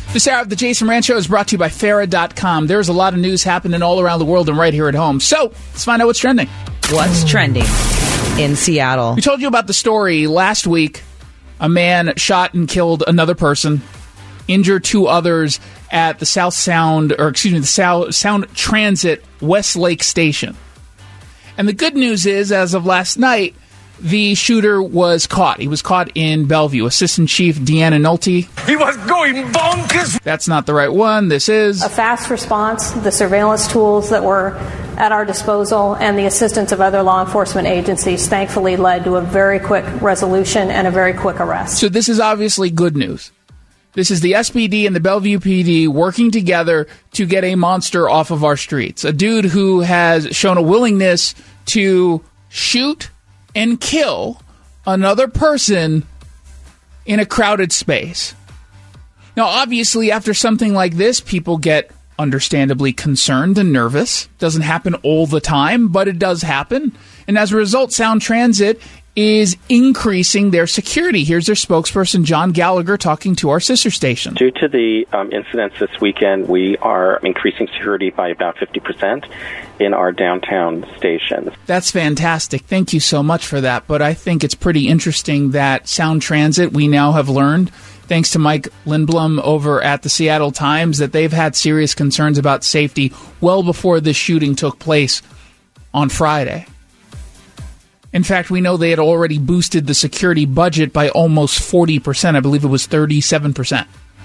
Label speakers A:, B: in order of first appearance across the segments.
A: This hour of the Jason Rant Show is brought to you by Farah.com. There's a lot of news happening all around the world and right here at home. So, let's find out what's trending.
B: What's trending in Seattle?
A: We told you about the story last week. A man shot and killed another person, injured two others at the the Sound Transit Westlake Station. And the good news is, as of last night, the shooter was caught. He was caught in Bellevue. Assistant Chief Deanna Nolte.
C: He was going bonkers.
A: That's not the right one. This is
D: a fast response, the surveillance tools that were at our disposal, and the assistance of other law enforcement agencies thankfully led to a very quick resolution and a very quick arrest.
A: So this is obviously good news. This is the SPD and the Bellevue PD working together to get a monster off of our streets. A dude who has shown a willingness to shoot and kill another person in a crowded space. Now, obviously, after something like this, people get understandably concerned and nervous. Doesn't happen all the time, but it does happen. And as a result, Sound Transit is increasing their security. Here's their spokesperson, John Gallagher, talking to our sister station.
E: Due to the incidents this weekend, we are increasing security by about 50% in our downtown stations.
A: That's fantastic. Thank you so much for that. But I think it's pretty interesting that Sound Transit, we now have learned, thanks to Mike Lindblom over at the Seattle Times, that they've had serious concerns about safety well before this shooting took place on Friday. In fact, we know they had already boosted the security budget by almost 40%. I believe it was 37%.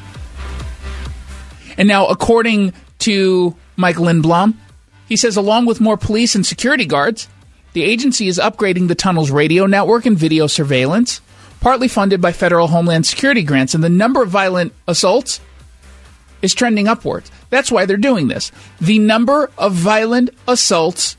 A: And now, according to Mike Lindblom, he says along with more police and security guards, the agency is upgrading the tunnel's radio network and video surveillance, partly funded by federal Homeland Security grants, and the number of violent assaults is trending upwards. That's why they're doing this. The number of violent assaults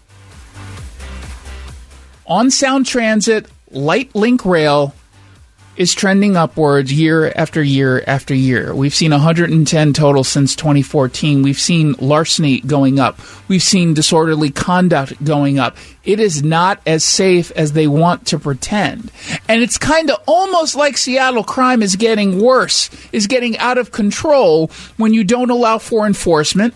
A: on Sound Transit, Light Link Rail, is trending upwards year after year after year. We've seen 110 total since 2014. We've seen larceny going up. We've seen disorderly conduct going up. It is not as safe as they want to pretend. And it's kind of almost like Seattle crime is getting worse, is getting out of control when you don't allow for enforcement,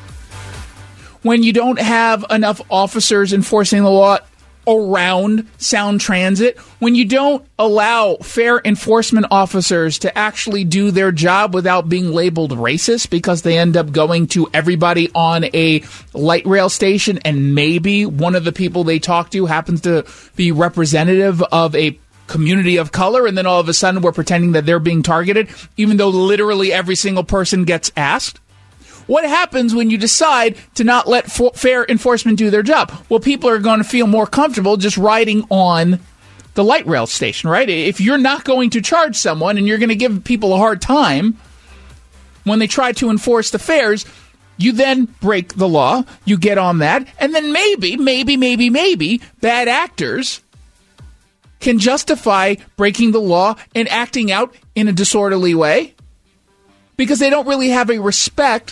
A: when you don't have enough officers enforcing the law around Sound Transit, when you don't allow fair enforcement officers to actually do their job without being labeled racist because they end up going to everybody on a light rail station and maybe one of the people they talk to happens to be representative of a community of color, and then all of a sudden we're pretending that they're being targeted, even though literally every single person gets asked. What happens when you decide to not let fair enforcement do their job? Well, people are going to feel more comfortable just riding on the light rail station, right? If you're not going to charge someone and you're going to give people a hard time when they try to enforce the fares, you then break the law, you get on that, and then maybe bad actors can justify breaking the law and acting out in a disorderly way because they don't really have a respect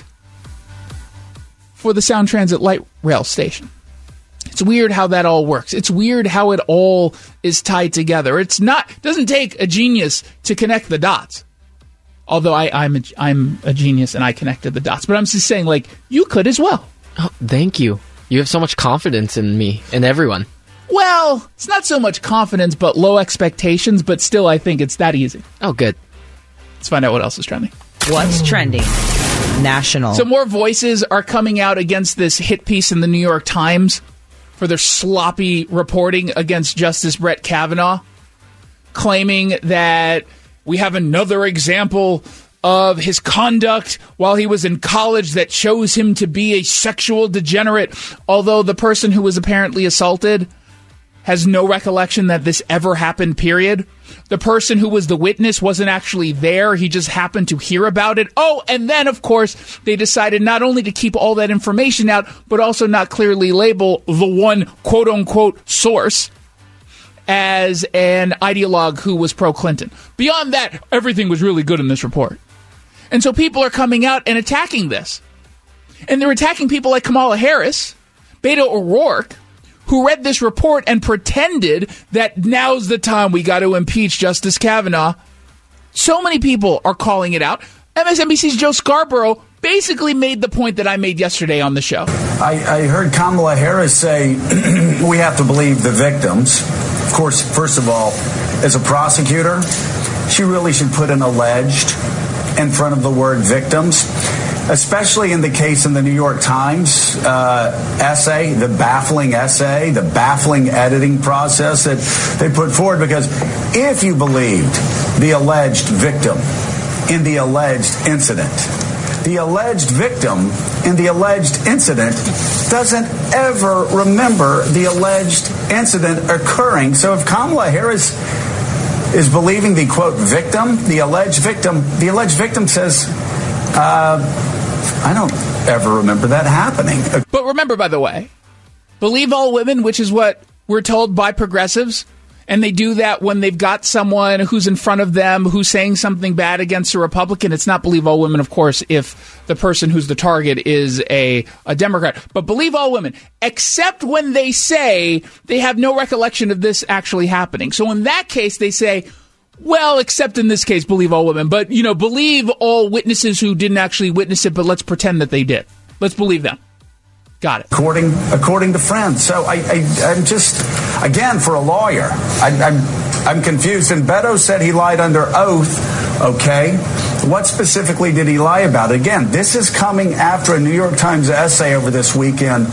A: for the Sound Transit light rail station. It's weird how that all works. It's weird how it all is tied together. It doesn't take a genius to connect the dots. Although I'm a genius and I connected the dots. But I'm just saying, like, you could as well.
F: Oh, thank you. You have so much confidence in me and everyone.
A: Well, it's not so much confidence, but low expectations. But still, I think it's that easy.
F: Oh, good.
A: Let's find out what else is trending.
B: What's trending? National.
A: So more voices are coming out against this hit piece in the New York Times for their sloppy reporting against Justice Brett Kavanaugh, claiming that we have another example of his conduct while he was in college that shows him to be a sexual degenerate, although the person who was apparently assaulted has no recollection that this ever happened, period. The person who was the witness wasn't actually there. He just happened to hear about it. Oh, and then, of course, they decided not only to keep all that information out, but also not clearly label the one quote-unquote source as an ideologue who was pro-Clinton. Beyond that, everything was really good in this report. And so people are coming out and attacking this. And they're attacking people like Kamala Harris, Beto O'Rourke, who read this report and pretended that now's the time we got to impeach Justice Kavanaugh. So many people are calling it out. MSNBC's Joe Scarborough basically made the point that I made yesterday on the show.
G: I heard Kamala Harris say we have to believe the victims. Of course, first of all, as a prosecutor, she really should put an alleged in front of the word victims, especially in the case in the New York Times essay, the baffling editing process that they put forward. Because if you believed the alleged victim in the alleged incident, the alleged victim in the alleged incident doesn't ever remember the alleged incident occurring. So if Kamala Harris is believing the, quote, victim, the alleged victim says, I don't ever remember that happening.
A: But remember, by the way, believe all women, which is what we're told by progressives, and they do that when they've got someone who's in front of them who's saying something bad against a Republican. It's not believe all women, of course, if the person who's the target is a Democrat. But believe all women, except when they say they have no recollection of this actually happening. So in that case, they say, well, except in this case, believe all women. But, believe all witnesses who didn't actually witness it, but let's pretend that they did. Let's believe them. Got it.
G: According to friends. So I'm just, again, for a lawyer, I'm confused. And Beto said he lied under oath. Okay. What specifically did he lie about? Again, this is coming after a New York Times essay over this weekend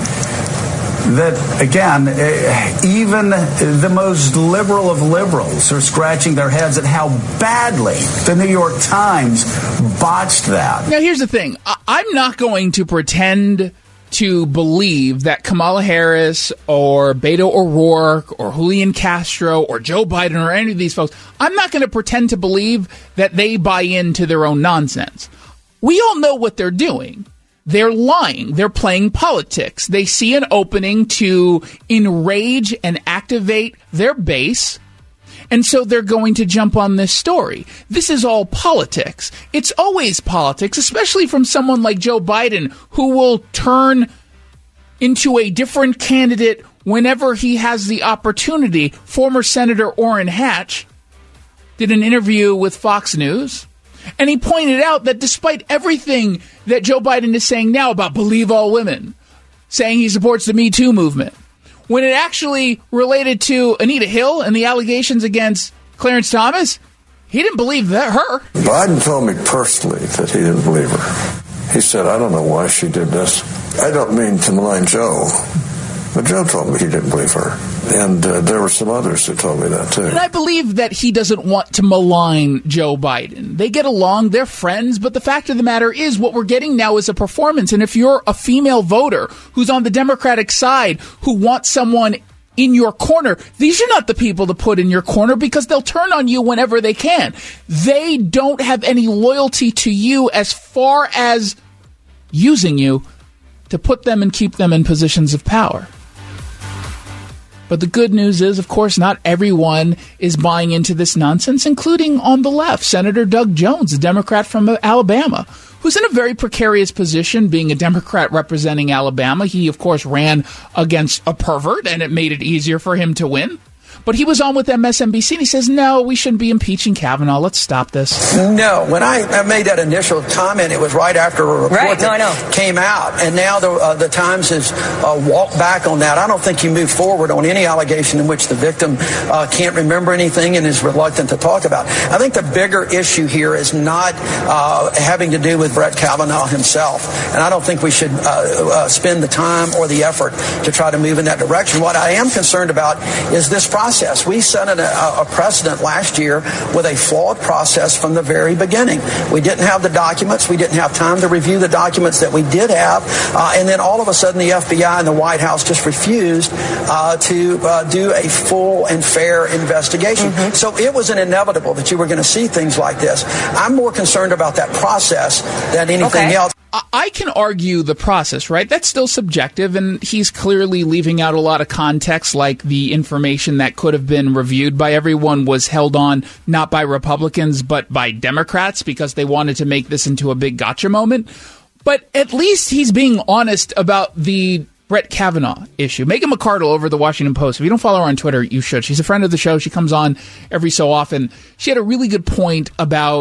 G: that, again, even the most liberal of liberals are scratching their heads at how badly the New York Times botched that.
A: Now, here's the thing. I'm not going to pretend to believe that Kamala Harris or Beto O'Rourke or Julian Castro or Joe Biden or any of these folks, I'm not going to pretend to believe that they buy into their own nonsense. We all know what they're doing. They're lying. They're playing politics. They see an opening to enrage and activate their base, and so they're going to jump on this story. This is all politics. It's always politics, especially from someone like Joe Biden, who will turn into a different candidate whenever he has the opportunity. Former Senator Orrin Hatch did an interview with Fox News, and he pointed out that despite everything that Joe Biden is saying now about believe all women, saying he supports the Me Too movement, when it actually related to Anita Hill and the allegations against Clarence Thomas, he didn't believe her.
H: Biden told me personally that he didn't believe her. He said, I don't know why she did this. I don't mean to malign Joe, but Joe told me he didn't believe her. And there were some others who told me that, too.
A: And I believe that he doesn't want to malign Joe Biden. They get along, they're friends, but the fact of the matter is what we're getting now is a performance. And if you're a female voter who's on the Democratic side who wants someone in your corner, these are not the people to put in your corner because they'll turn on you whenever they can. They don't have any loyalty to you as far as using you to put them and keep them in positions of power. But the good news is, of course, not everyone is buying into this nonsense, including on the left. Senator Doug Jones, a Democrat from Alabama, who's in a very precarious position being a Democrat representing Alabama. He, of course, ran against a pervert, and it made it easier for him to win. But he was on with MSNBC, and he says, no, we shouldn't be impeaching Kavanaugh. Let's stop this.
I: No. When I made that initial comment, it was right after a report that came out. And now the Times has walked back on that. I don't think you move forward on any allegation in which the victim can't remember anything and is reluctant to talk about. I think the bigger issue here is not having to do with Brett Kavanaugh himself. And I don't think we should spend the time or the effort to try to move in that direction. What I am concerned about is this process. We set a precedent last year with a flawed process from the very beginning. We didn't have the documents. We didn't have time to review the documents that we did have. And then all of a sudden the FBI and the White House just refused to do a full and fair investigation. Mm-hmm. So it was inevitable that you were going to see things like this. I'm more concerned about that process than anything else.
A: I can argue the process, right? That's still subjective, and he's clearly leaving out a lot of context, like the information that could have been reviewed by everyone was held on not by Republicans, but by Democrats because they wanted to make this into a big gotcha moment. But at least he's being honest about the Brett Kavanaugh issue. Meghan McArdle over the Washington Post. If you don't follow her on Twitter, you should. She's a friend of the show. She comes on every so often. She had a really good point about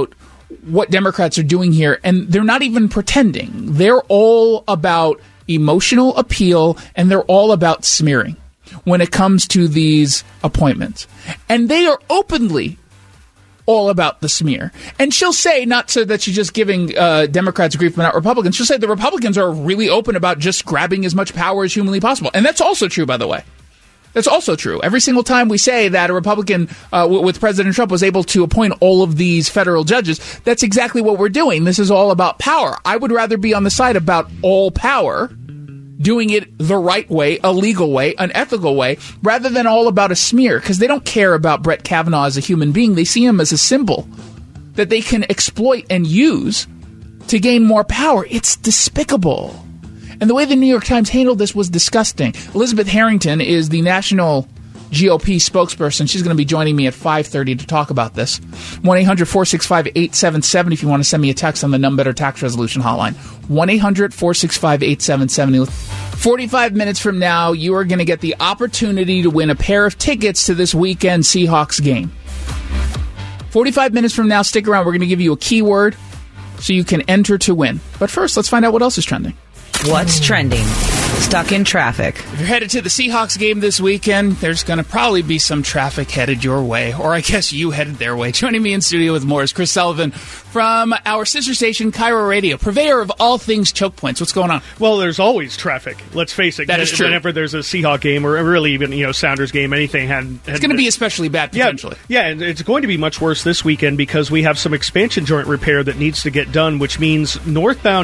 A: what Democrats are doing here, and they're not even pretending. They're all about emotional appeal, and they're all about smearing when it comes to these appointments. And they are openly all about the smear. And she'll say, not so that she's just giving Democrats grief, but not Republicans, she'll say the Republicans are really open about just grabbing as much power as humanly possible. And that's also true, by the way. That's also true. Every single time we say that a Republican with President Trump was able to appoint all of these federal judges, that's exactly what we're doing. This is all about power. I would rather be on the side about all power, doing it the right way, a legal way, an ethical way, rather than all about a smear, because they don't care about Brett Kavanaugh as a human being. They see him as a symbol that they can exploit and use to gain more power. It's despicable. And the way the New York Times handled this was disgusting. Elizabeth Harrington is the national GOP spokesperson. She's going to be joining me at 5:30 to talk about this. 1-800-465-8770 if you want to send me a text on the None Better Tax Resolution Hotline. 1-800-465-8770. 45 minutes from now, you are going to get the opportunity to win a pair of tickets to this weekend Seahawks game. 45 minutes from now, stick around. We're going to give you a keyword so you can enter to win. But first, let's find out what else is trending.
B: What's trending? Stuck in traffic.
A: If you're headed to the Seahawks game this weekend, there's going to probably be some traffic headed your way, or I guess you headed their way. Joining me in studio with more is Chris Sullivan from our sister station, Cairo Radio, purveyor of all things choke points. What's going on?
J: Well, there's always traffic. Let's face it.
A: That is true.
J: Whenever there's a Seahawk game, or really even Sounders game, anything
A: it's going to be especially bad potentially.
J: Yeah, and it's going to be much worse this weekend because we have some expansion joint repair that needs to get done, which means northbound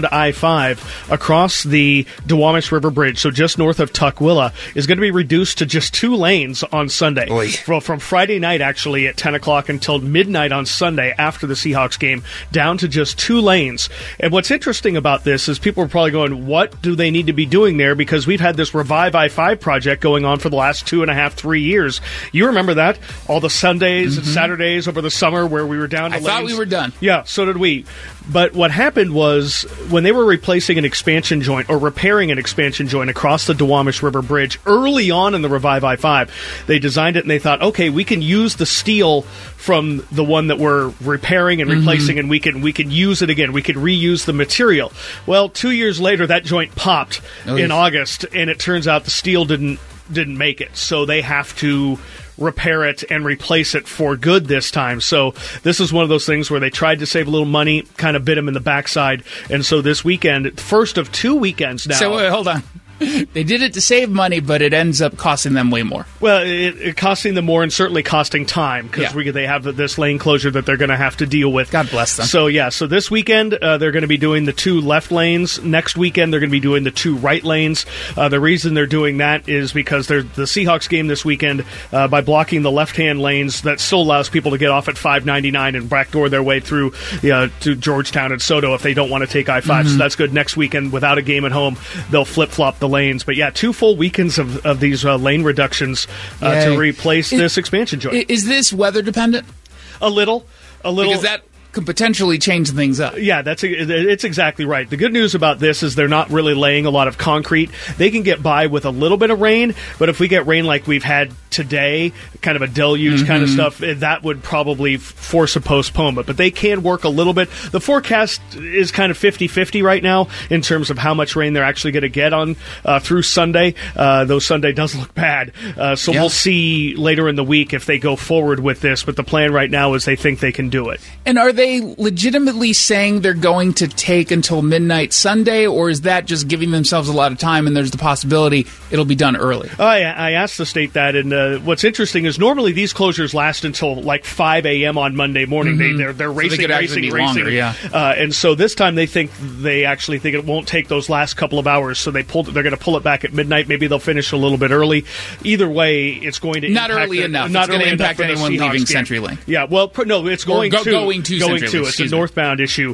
J: I-5 across the Duwamish River Bridge, so just north of Tukwila, is going to be reduced to just 2 lanes on Sunday. From Friday night, actually, at 10 o'clock until midnight on Sunday after the Seahawks game, down to just 2 lanes. And what's interesting about this is people are probably going, what do they need to be doing there? Because we've had this Revive I-5 project going on for the last 2.5, 3 years. You remember that? All the Sundays and Saturdays over the summer where we were down to lanes.
A: I thought we were done.
J: Yeah, so did we. But what happened was when they were replacing an expansion joint or repairing an expansion joint across the Duwamish River Bridge early on in the Revive I-5, they designed it and they thought, okay, we can use the steel from the one that we're repairing and replacing, and we can use it again. We could reuse the material. Well, 2 years later, that joint popped in August, and it turns out the steel didn't make it. So they have to repair it and replace it for good this time. So this is one of those things where they tried to save a little money, kind of bit them in the backside. And so this weekend, first of 2 weekends now.
A: So wait, hold on. They did it to save money, but it ends up costing them way more.
J: Well, it costing them more and certainly costing time because they have this lane closure that they're going to have to deal with.
A: God bless them.
J: So, so this weekend they're going to be doing the 2 left lanes. Next weekend they're going to be doing the 2 right lanes. The reason they're doing that is because the Seahawks game this weekend, by blocking the left-hand lanes, that still allows people to get off at 599 and backdoor their way through to Georgetown and Soto if they don't want to take I-5. So that's good. Next weekend, without a game at home, they'll flip-flop the lanes. But 2 full weekends of these lane reductions to replace this expansion joint.
A: Is this weather dependent?
J: A little.
A: Because that could potentially change things up.
J: Yeah, it's exactly right. The good news about this is they're not really laying a lot of concrete. They can get by with a little bit of rain, but if we get rain like we've had today, kind of a deluge kind of stuff, that would probably force a postponement. But they can work a little bit. The forecast is kind of 50-50 right now in terms of how much rain they're actually going to get on through Sunday, though Sunday does look bad. So we'll see later in the week if they go forward with this, but the plan right now is they think they can do it.
A: And are they legitimately saying they're going to take until midnight Sunday, or is that just giving themselves a lot of time and there's the possibility it'll be done early?
J: I asked the state that, and what's interesting is normally these closures last until like 5 a.m. on Monday morning. They're racing.
A: Longer,
J: and so this time they actually think it won't take those last couple of hours, so they're going to pull it back at midnight. Maybe they'll finish a little bit early. Either way, it's going to
A: not early enough. It's going to impact anyone leaving CenturyLink.
J: Yeah, well, no, it's going to
A: CenturyLink.
J: It's a northbound issue.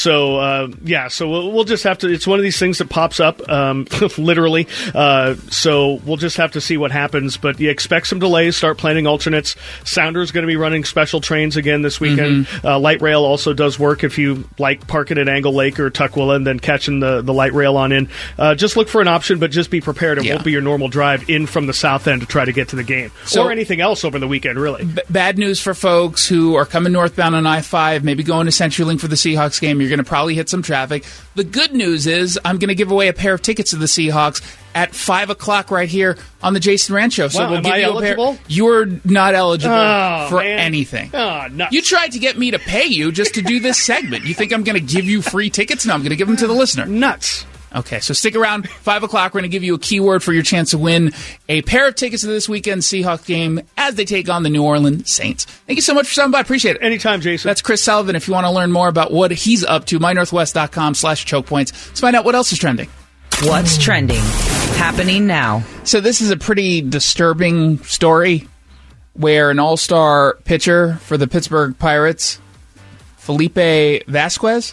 J: So, so we'll just have to... It's one of these things that pops up, literally. So we'll just have to see what happens. But expect expect some delays, start planning alternates. Sounder's going to be running special trains again this weekend. Light rail also does work if you like parking at Angle Lake or Tukwila and then catching the light rail on in. Just look for an option, but just be prepared. It won't be your normal drive in from the south end to try to get to the game. Or anything else over the weekend, really.
A: Bad news for folks who are coming northbound on I-5, maybe going to CenturyLink for the Seahawks game. You're going to probably hit some traffic. The good news is I'm going to give away a pair of tickets to the Seahawks at 5 o'clock right here on the Jason Rand Show. So we'll give you eligible? A pair. You're not eligible for anything. You tried to get me to pay you just to do this segment. You think I'm going to give you free tickets? No, I'm going to give them to the listener.
J: Nuts.
A: Okay, so stick around. 5 o'clock, we're going to give you a keyword for your chance to win a pair of tickets to this weekend's Seahawks game as they take on the New Orleans Saints. Thank you so much for stopping by. Appreciate it.
J: Anytime, Jason.
A: That's Chris Sullivan. If you want to learn more about what he's up to, mynorthwest.com/chokepoints. Let's find out what else is trending.
B: What's trending? Happening now.
A: So this is a pretty disturbing story where an all-star pitcher for the Pittsburgh Pirates, Felipe Vasquez,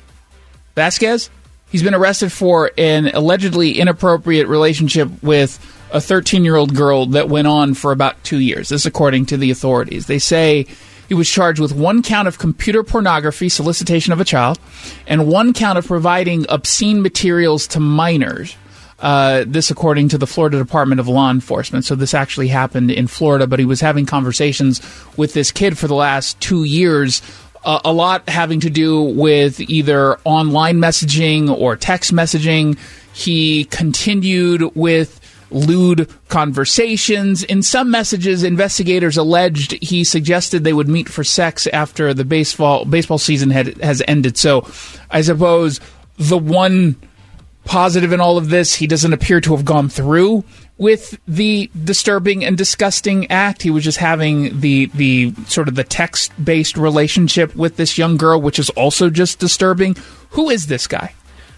A: he's been arrested for an allegedly inappropriate relationship with a 13-year-old girl that went on for about 2 years. This according to the authorities. They say he was charged with 1 count of computer pornography, solicitation of a child, and 1 count of providing obscene materials to minors. This according to the Florida Department of Law Enforcement. So this actually happened in Florida, but he was having conversations with this kid for the last 2 years, a lot having to do with either online messaging or text messaging. He continued with lewd conversations. In some messages, investigators alleged he suggested they would meet for sex after the baseball season has ended. So I suppose the one positive in all of this, he doesn't appear to have gone through with the disturbing and disgusting act. He was just having the sort of the text-based relationship with this young girl, which is also just disturbing. Who is this guy?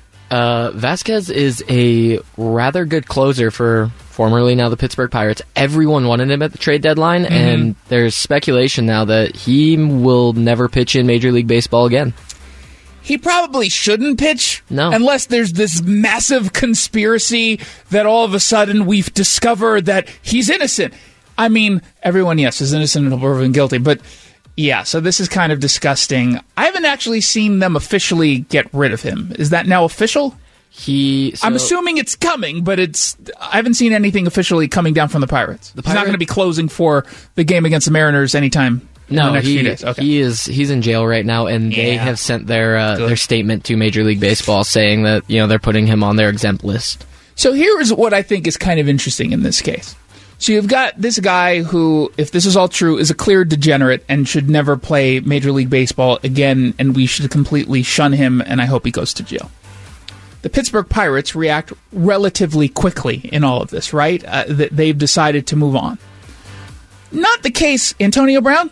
F: Vasquez is a rather good closer for formerly now the Pittsburgh Pirates. Everyone wanted him at the trade deadline, and there's speculation now that he will never pitch in Major League Baseball again.
A: He probably shouldn't pitch unless there's this massive conspiracy that all of a sudden we've discovered that he's innocent. I mean, everyone, yes, is innocent until proven guilty, but yeah, so this is kind of disgusting. I haven't actually seen them officially get rid of him. Is that now official? I'm assuming it's coming, but I haven't seen anything officially coming down from the Pirates. He's not going to be closing for the game against the Mariners anytime.
F: No, he's in jail right now, and they have sent their statement to Major League Baseball saying that they're putting him on their exempt list.
A: So here is what I think is kind of interesting in this case. So you've got this guy who, if this is all true, is a clear degenerate and should never play Major League Baseball again, and we should completely shun him, and I hope he goes to jail. The Pittsburgh Pirates react relatively quickly in all of this, right? They've decided to move on. Not the case, Antonio Brown.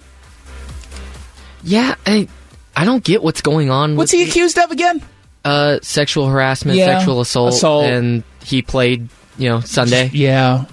F: Yeah, I don't get what's going on.
A: What's he accused of again?
F: Sexual harassment, sexual assault, and he played, Sunday.
A: Yeah.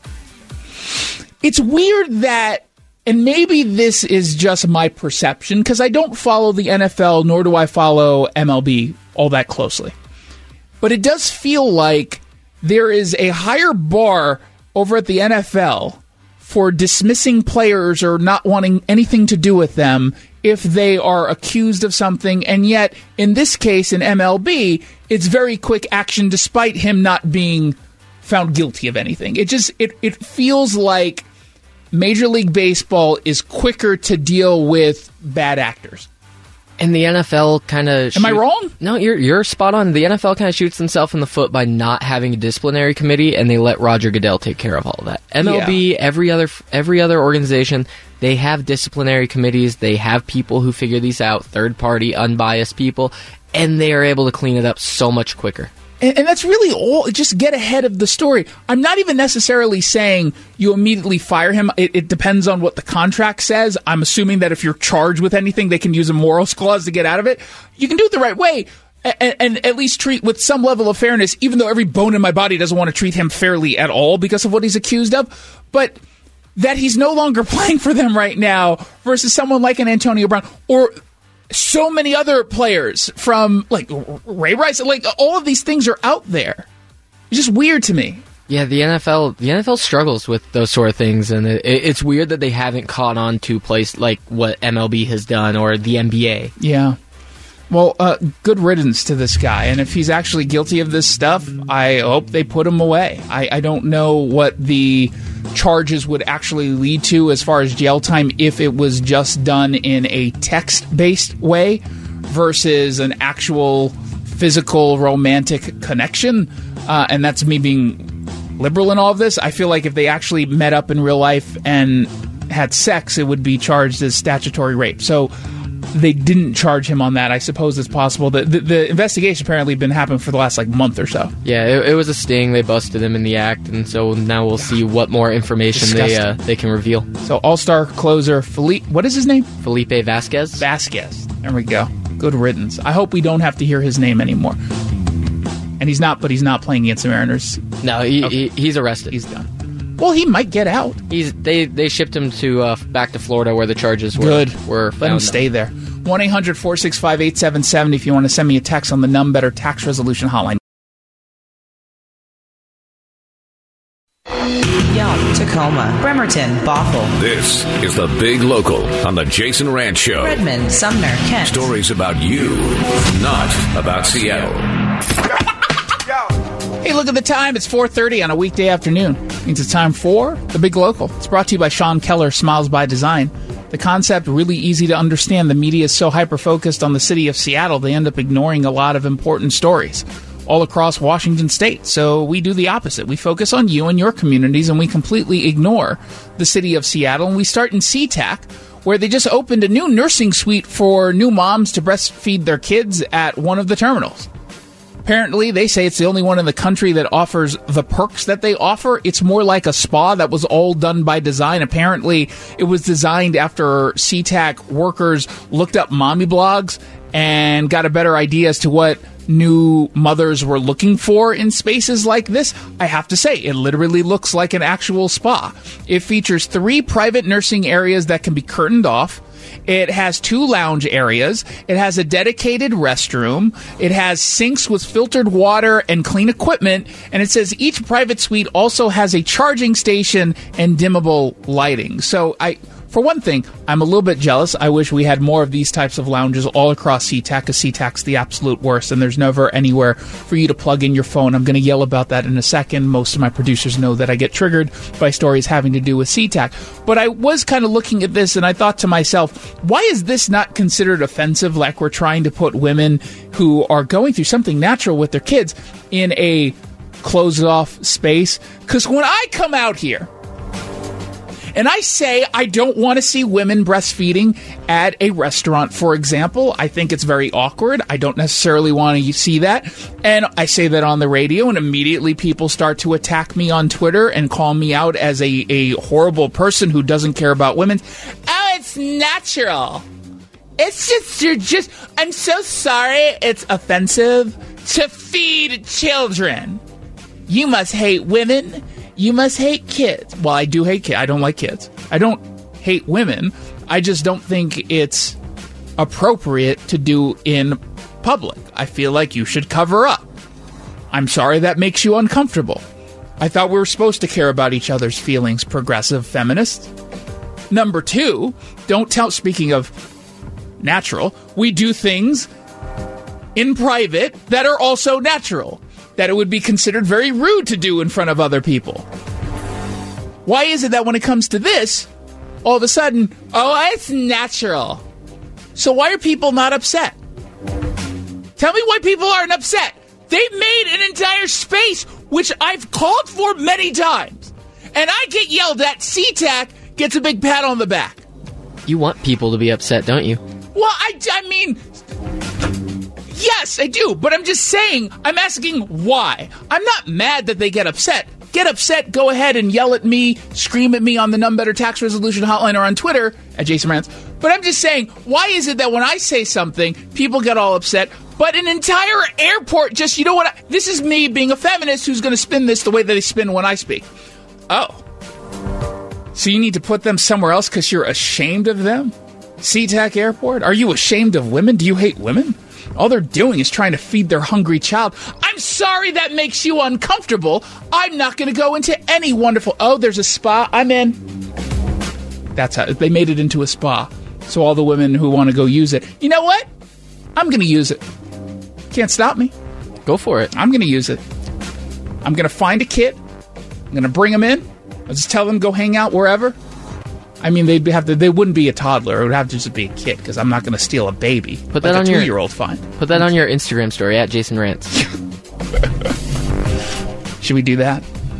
A: It's weird that, and maybe this is just my perception, because I don't follow the NFL, nor do I follow MLB all that closely. But it does feel like there is a higher bar over at the NFL for dismissing players or not wanting anything to do with them if they are accused of something, and yet, in this case, in MLB, it's very quick action despite him not being found guilty of anything. It feels like Major League Baseball is quicker to deal with bad actors.
F: And the NFL kind of...
A: Am I wrong?
F: No, you're spot on. The NFL kind of shoots themselves in the foot by not having a disciplinary committee, and they let Roger Goodell take care of all of that. MLB, every other organization, they have disciplinary committees. They have people who figure these out, third-party, unbiased people, and they are able to clean it up so much quicker.
A: And that's really all. Just get ahead of the story. I'm not even necessarily saying you immediately fire him. It depends on what the contract says. I'm assuming that if you're charged with anything, they can use a morals clause to get out of it. You can do it the right way and at least treat with some level of fairness, even though every bone in my body doesn't want to treat him fairly at all because of what he's accused of. But that he's no longer playing for them right now versus someone like an Antonio Brown or so many other players from, like, Ray Rice. Like, all of these things are out there. It's just weird to me.
F: Yeah, the NFL struggles with those sort of things, and it's weird that they haven't caught on to place like what MLB has done or the NBA.
A: Yeah. Well, good riddance to this guy, and if he's actually guilty of this stuff, I hope they put him away. I don't know what the charges would actually lead to as far as jail time if it was just done in a text-based way versus an actual physical romantic connection, and that's me being liberal in all of this. I feel like if they actually met up in real life and had sex, it would be charged as statutory rape. So they didn't charge him on that. I suppose it's possible. The investigation apparently been happening for the last month or so.
F: Yeah, it was a sting. They busted him in the act, and so now we'll see what more information they can reveal.
A: So all-star closer Felipe, what is his name?
F: Felipe Vasquez.
A: Vasquez. There we go. Good riddance. I hope we don't have to hear his name anymore. And he's not playing against the Mariners.
F: No, he's arrested.
A: He's done. Well, he might get out.
F: They shipped him to back to Florida where the charges were found.
A: Let him stay there. 1-800-465-8770 if you want to send me a text on the Better Tax Resolution Hotline.
B: Young, Tacoma, Bremerton, Bothell.
K: This is the Big Local on the Jason Rantz Show.
B: Redmond, Sumner, Kent.
K: Stories about you, not about Seattle.
A: Hey, look at the time. It's 4:30 on a weekday afternoon. Means it's time for The Big Local. It's brought to you by Sean Keller, Smiles by Design. The concept, really easy to understand. The media is so hyper-focused on the city of Seattle, they end up ignoring a lot of important stories all across Washington state. So we do the opposite. We focus on you and your communities, and we completely ignore the city of Seattle. And we start in SeaTac, where they just opened a new nursing suite for new moms to breastfeed their kids at one of the terminals. Apparently, they say it's the only one in the country that offers the perks that they offer. It's more like a spa that was all done by design. Apparently, it was designed after SeaTac workers looked up mommy blogs and got a better idea as to what new mothers were looking for in spaces like this. I have to say, it literally looks like an actual spa. It features 3 private nursing areas that can be curtained off. It has 2 lounge areas. It has a dedicated restroom. It has sinks with filtered water and clean equipment. And it says each private suite also has a charging station and dimmable lighting. So for one thing, I'm a little bit jealous. I wish we had more of these types of lounges all across SeaTac, because SeaTac's the absolute worst, and there's never anywhere for you to plug in your phone. I'm going to yell about that in a second. Most of my producers know that I get triggered by stories having to do with SeaTac. But I was kind of looking at this, and I thought to myself, why is this not considered offensive, like we're trying to put women who are going through something natural with their kids in a closed-off space? Because when I come out here, and I say I don't want to see women breastfeeding at a restaurant, for example. I think it's very awkward. I don't necessarily want to see that. And I say that on the radio, and immediately people start to attack me on Twitter and call me out as a horrible person who doesn't care about women. Oh, it's natural. It's just, I'm so sorry it's offensive to feed children. You must hate women. You must hate kids. Well, I do hate kids. I don't like kids. I don't hate women. I just don't think it's appropriate to do in public. I feel like you should cover up. I'm sorry that makes you uncomfortable. I thought we were supposed to care about each other's feelings, progressive feminists. Number 2, speaking of natural, we do things in private that are also natural, that it would be considered very rude to do in front of other people. Why is it that when it comes to this, all of a sudden, oh, it's natural? So why are people not upset? Tell me why people aren't upset. They made an entire space, which I've called for many times, and I get yelled at. SeaTac gets a big pat on the back.
F: You want people to be upset, don't you?
A: Well, I mean, yes, I do, but I'm just saying, I'm asking why. I'm not mad that they get upset. Get upset, go ahead and yell at me, scream at me on the Better Tax Resolution Hotline or on Twitter at Jason Rantz. But I'm just saying, why is it that when I say something, people get all upset, but an entire airport just, you know what, this is me being a feminist who's going to spin this the way that they spin when I speak. Oh. So you need to put them somewhere else because you're ashamed of them? SeaTac Airport? Are you ashamed of women? Do you hate women? All they're doing is trying to feed their hungry child. I'm sorry that makes you uncomfortable. I'm not going to go into any wonderful... Oh, there's a spa. I'm in. That's how they made it into a spa. So all the women who want to go use it, you know what? I'm going to use it. Can't stop me.
F: Go for it.
A: I'm going to use it. I'm going to find a kid. I'm going to bring them in. I'll just tell them go hang out wherever. I mean, they wouldn't be a toddler. It would have to just be a kid because I'm not going to steal a baby.
F: Put that on your
A: 2-year-old. Fine.
F: Put that on your Instagram story at Jason Rants.
A: Should we do that?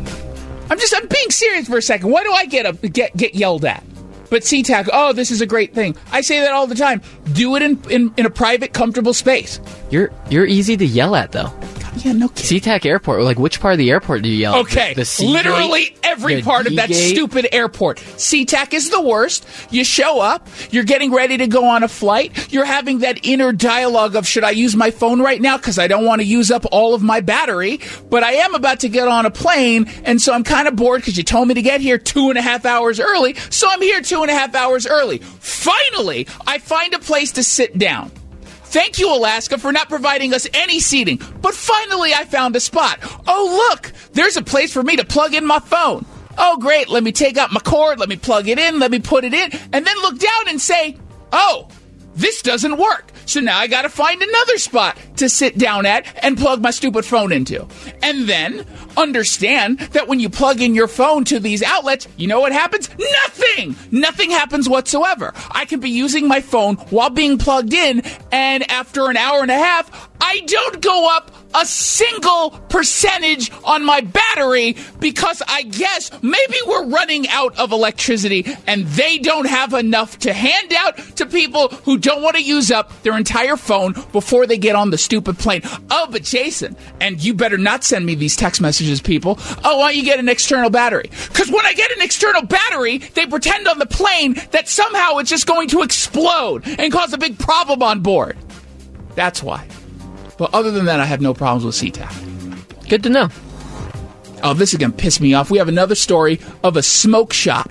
A: I'm being serious for a second. Why do I get yelled at? But SeaTac, oh, this is a great thing. I say that all the time. Do it in a private, comfortable space.
F: You're easy to yell at, though.
A: Yeah, no kidding.
F: SeaTac Airport. Like, which part of the airport do you yell at?
A: Okay,
F: the C
A: literally
F: gate,
A: every part of that stupid airport. SeaTac is the worst. You show up, you're getting ready to go on a flight, you're having that inner dialogue of, should I use my phone right now because I don't want to use up all of my battery, but I am about to get on a plane, and so I'm kind of bored because you told me to get here 2.5 hours early, so I'm here 2.5 hours early. Finally, I find a place to sit down. Thank you, Alaska, for not providing us any seating. But finally, I found a spot. Oh, look, there's a place for me to plug in my phone. Oh, great. Let me take out my cord. Let me plug it in. Let me put it in. And then look down and say, oh, this doesn't work. So now I got to find another spot to sit down at and plug my stupid phone into. And then understand that when you plug in your phone to these outlets, you know what happens? Nothing! Nothing happens whatsoever. I can be using my phone while being plugged in, and after an hour and a half, I don't go up a single percentage on my battery because I guess maybe we're running out of electricity and they don't have enough to hand out to people who don't want to use up their entire phone before they get on the stupid plane. Oh, but Jason, and you better not send me these text messages, people. Oh, why don't you get an external battery? Because when I get an external battery, they pretend on the plane that somehow it's just going to explode and cause a big problem on board. That's why. But other than that, I have no problems with SeaTac.
F: Good to know.
A: Oh, this is going to piss me off. We have another story of a smoke shop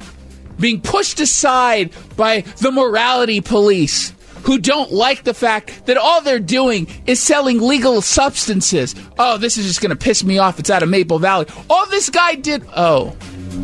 A: being pushed aside by the morality police who don't like the fact that all they're doing is selling legal substances. Oh, this is just going to piss me off. It's out of Maple Valley. All this guy did... Oh,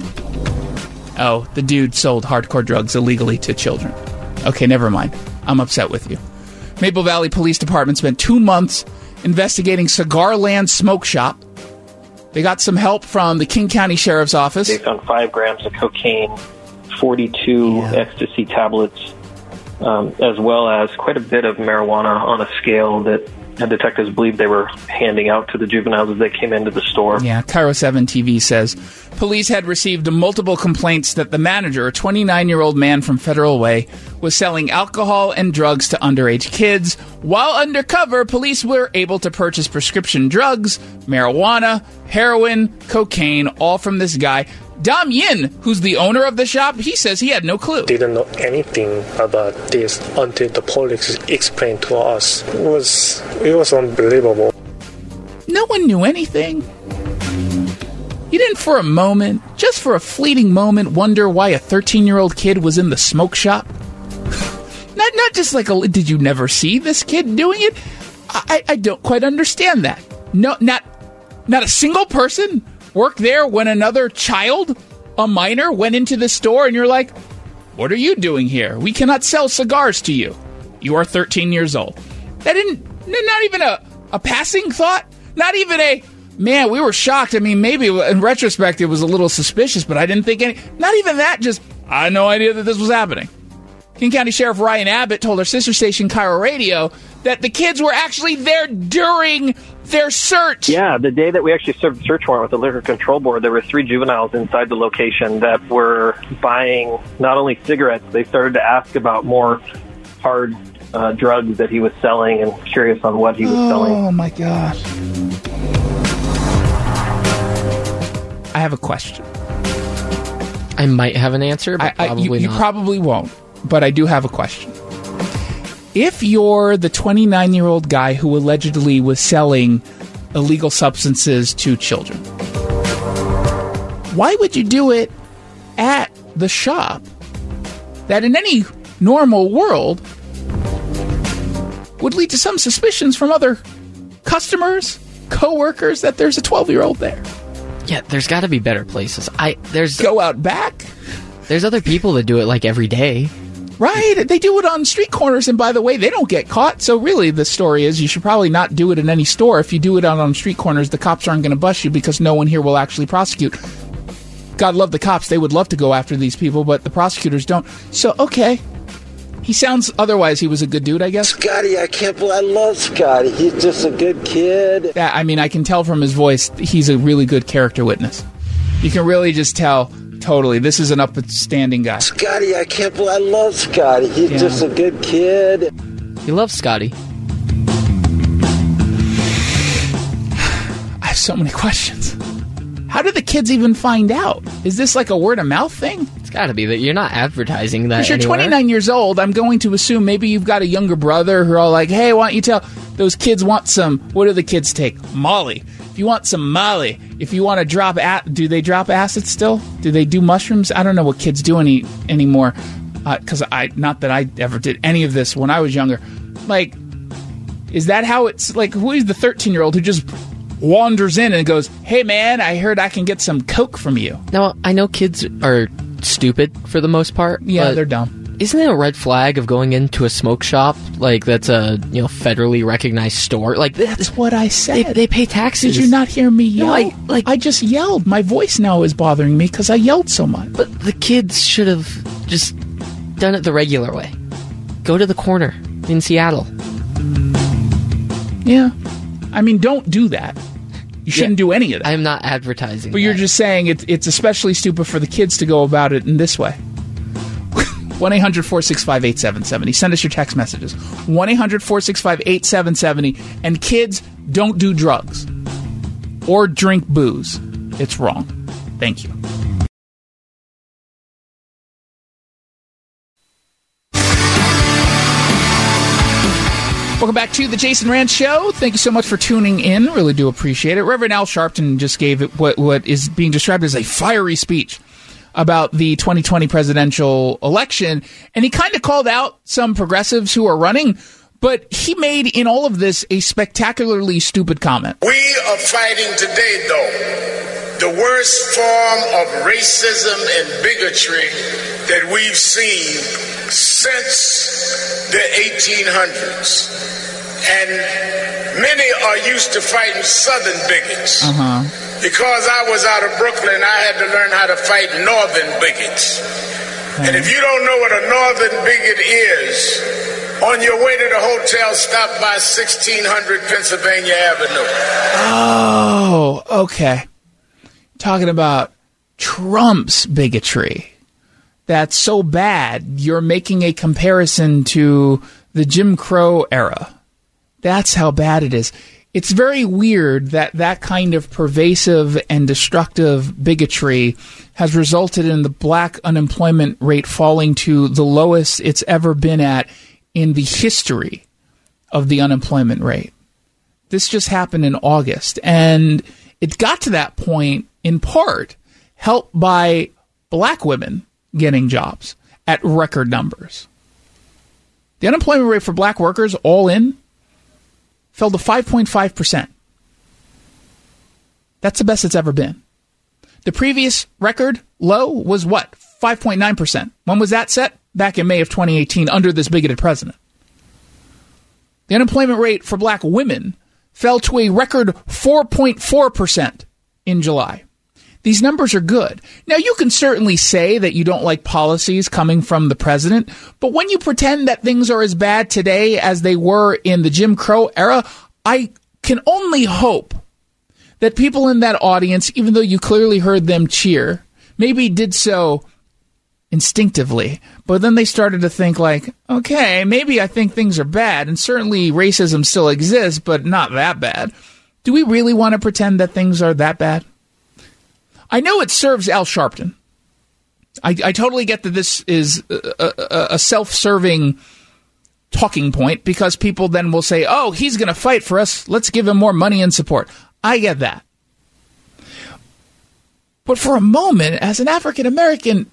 A: the dude sold hardcore drugs illegally to children. Okay, never mind. I'm upset with you. Maple Valley Police Department spent 2 months investigating Cigarland Smoke Shop. They got some help from the King County Sheriff's Office.
L: They found 5 grams of cocaine, 42 ecstasy tablets, as well as quite a bit of marijuana on a scale that detectives believe they were handing out to the juveniles as they came into the store.
A: Yeah, Cairo 7 TV says police had received multiple complaints that the manager, a 29-year-old man from Federal Way, was selling alcohol and drugs to underage kids. While undercover, police were able to purchase prescription drugs, marijuana, heroin, cocaine, all from this guy. Dam Yin, who's the owner of the shop, he says he had no clue.
M: Didn't know anything about this until the police explained to us. It was unbelievable.
A: No one knew anything. You didn't for a moment, just for a fleeting moment, wonder why a 13-year-old kid was in the smoke shop? Not just like did you never see this kid doing it? I don't quite understand that. No, not a single person worked there when another child, a minor, went into the store and you're like, what are you doing here? We cannot sell cigars to you. You are 13 years old. That not even a passing thought? Not even a, man, we were shocked. I mean, maybe in retrospect it was a little suspicious, but I didn't think not even that, just, I had no idea that this was happening. King County Sheriff Ryan Abbott told our sister station, Cairo Radio, that the kids were actually there during their search.
L: Yeah, the day that we actually served the search warrant with the Liquor Control Board, there were 3 juveniles inside the location that were buying not only cigarettes, they started to ask about more hard drugs that he was selling and curious on what he was selling.
A: Oh, my gosh. I have a question.
F: I might have an answer, but probably not.
A: You probably won't, but I do have a question. If you're the 29-year-old guy who allegedly was selling illegal substances to children, why would you do it at the shop that in any normal world would lead to some suspicions from other customers, co-workers, that there's a 12-year-old there.
F: Yeah, there's got to be better places.
A: Go out back.
F: There's other people that do it like every day.
A: Right, they do it on street corners, and by the way, they don't get caught. So really, the story is you should probably not do it in any store. If you do it out on street corners, the cops aren't going to bust you because no one here will actually prosecute. God love the cops. They would love to go after these people, but the prosecutors don't. So, okay. He sounds, otherwise he was a good dude, I guess.
N: Scotty, I love Scotty. He's just a good kid.
A: Yeah, I mean, I can tell from his voice, he's a really good character witness. You can really just tell, totally, this is an upstanding guy.
N: Scotty, I love Scotty. He's just a good kid.
F: He loves Scotty.
A: I have so many questions. How did the kids even find out? Is this like a word-of-mouth thing?
F: It's got to be that you're not advertising that.
A: Because you're
F: anywhere.
A: 29 years old, I'm going to assume maybe you've got a younger brother who are all like, hey, why don't you tell those kids want some, what do the kids take? Molly. If you want some Molly, if you want to drop, do they drop acid still? Do they do mushrooms? I don't know what kids do anymore. Because not that I ever did any of this when I was younger. Like, is that how it's, like, who is the 13-year-old who just wanders in and goes, hey man, I heard I can get some Coke from you?
F: Now, I know kids are stupid for the most part.
A: Yeah, they're dumb.
F: Isn't it a red flag of going into a smoke shop, like that's a federally recognized store? Like
A: that's what I said.
F: They pay taxes.
A: Did you not hear me yell?
F: No,
A: I just yelled. My voice now is bothering me because I yelled so much.
F: But the kids should have just done it the regular way. Go to the corner in Seattle.
A: Yeah. I mean, don't do that. You shouldn't do any of that.
F: I'm not advertising
A: But you're just saying it's especially stupid for the kids to go about it in this way. 1-800-465-8770. Send us your text messages. 1-800-465-8770. And kids, don't do drugs. Or drink booze. It's wrong. Thank you. Welcome back to the Jason Rand Show. Thank you so much for tuning in. Really do appreciate it. Reverend Al Sharpton just gave it what is being described as a fiery speech about the 2020 presidential election, and he kind of called out some progressives who are running, but he made in all of this a spectacularly stupid comment.
O: We are fighting today, though, the worst form of racism and bigotry that we've seen since the 1800s. And many are used to fighting Southern bigots. Because I was out of Brooklyn, I had to learn how to fight Northern bigots. And if you don't know what a Northern bigot is, on your way to the hotel, stop by 1600 Pennsylvania Avenue.
A: Oh, okay. Talking about Trump's bigotry. That's so bad, you're making a comparison to the Jim Crow era. That's how bad it is. It's very weird that that kind of pervasive and destructive bigotry has resulted in the black unemployment rate falling to the lowest it's ever been at in the history of the unemployment rate. This just happened in August, and it got to that point in part helped by black women getting jobs at record numbers. The unemployment rate for black workers, all in, fell to 5.5%. That's the best it's ever been. The previous record low was what? 5.9%. When was that set? Back in May of 2018 under this bigoted president. The unemployment rate for black women fell to a record 4.4% in July. These numbers are good. Now, you can certainly say that you don't like policies coming from the president, but when you pretend that things are as bad today as they were in the Jim Crow era, I can only hope that people in that audience, even though you clearly heard them cheer, maybe did so instinctively, but then they started to think like, okay, maybe I think things are bad, and certainly racism still exists, but not that bad. Do we really want to pretend that things are that bad? I know it serves Al Sharpton. I totally get that this is a self-serving talking point because people then will say, oh, he's going to fight for us. Let's give him more money and support. I get that. But for a moment, as an African-American,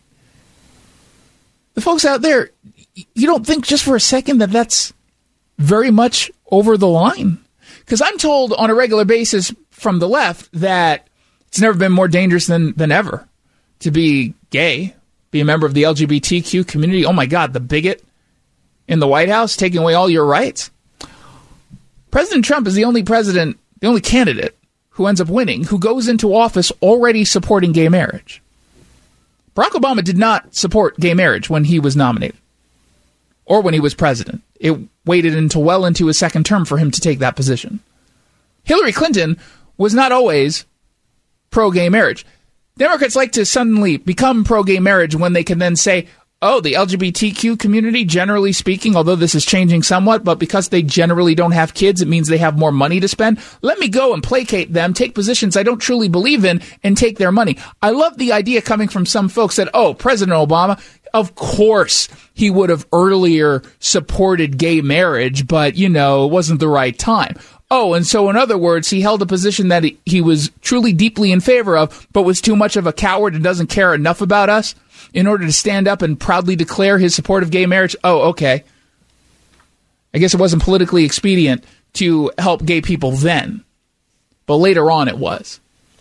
A: the folks out there, you don't think just for a second that that's very much over the line. Because I'm told on a regular basis from the left that it's never been more dangerous than ever to be gay, be a member of the LGBTQ community. Oh, my God, the bigot in the White House taking away all your rights. President Trump is the only candidate who ends up winning, who goes into office already supporting gay marriage. Barack Obama did not support gay marriage when he was nominated or when he was president. It waited until well into his second term for him to take that position. Hillary Clinton was not always pro-gay marriage. Democrats like to suddenly become pro-gay marriage when they can then say, oh, the LGBTQ community, generally speaking, although this is changing somewhat, but because they generally don't have kids, it means they have more money to spend. Let me go and placate them, take positions I don't truly believe in, and take their money. I love the idea coming from some folks that, oh, President Obama, of course he would have earlier supported gay marriage, but, it wasn't the right time. Oh, and so in other words, he held a position that he was truly deeply in favor of, but was too much of a coward and doesn't care enough about us in order to stand up and proudly declare his support of gay marriage. Oh, okay. I guess it wasn't politically expedient to help gay people then, but later on it was.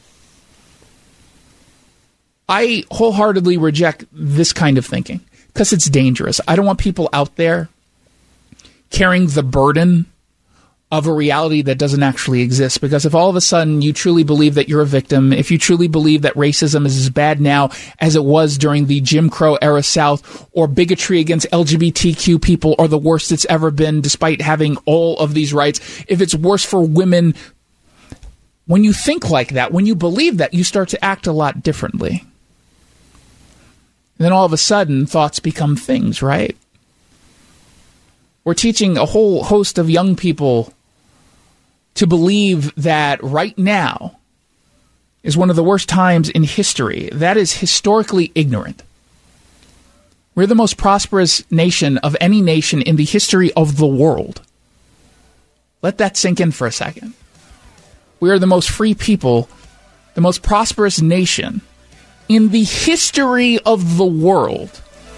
A: I wholeheartedly reject this kind of thinking because it's dangerous. I don't want people out there carrying the burden of a reality that doesn't actually exist. Because if all of a sudden you truly believe that you're a victim, if you truly believe that racism is as bad now as it was during the Jim Crow era South, or bigotry against LGBTQ people are the worst it's ever been despite having all of these rights, if it's worse for women, when you think like that, when you believe that, you start to act a lot differently. And then all of a sudden, thoughts become things, right? We're teaching a whole host of young people to believe that right now is one of the worst times in history. That is historically ignorant. We're the most prosperous nation of any nation in the history of the world. Let that sink in for a second. We are the most free people, the most prosperous nation in the history of the world.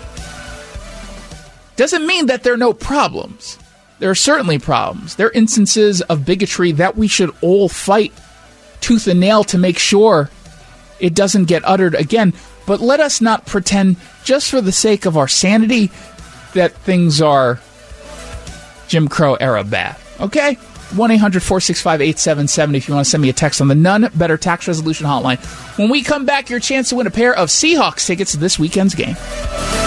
A: Doesn't mean that there are no problems. There are certainly problems. There are instances of bigotry that we should all fight tooth and nail to make sure it doesn't get uttered again. But let us not pretend, just for the sake of our sanity, that things are Jim Crow era bad. Okay? 1-800-465-8770 if you want to send me a text on the None Better Tax Resolution Hotline. When we come back, your chance to win a pair of Seahawks tickets to this weekend's game.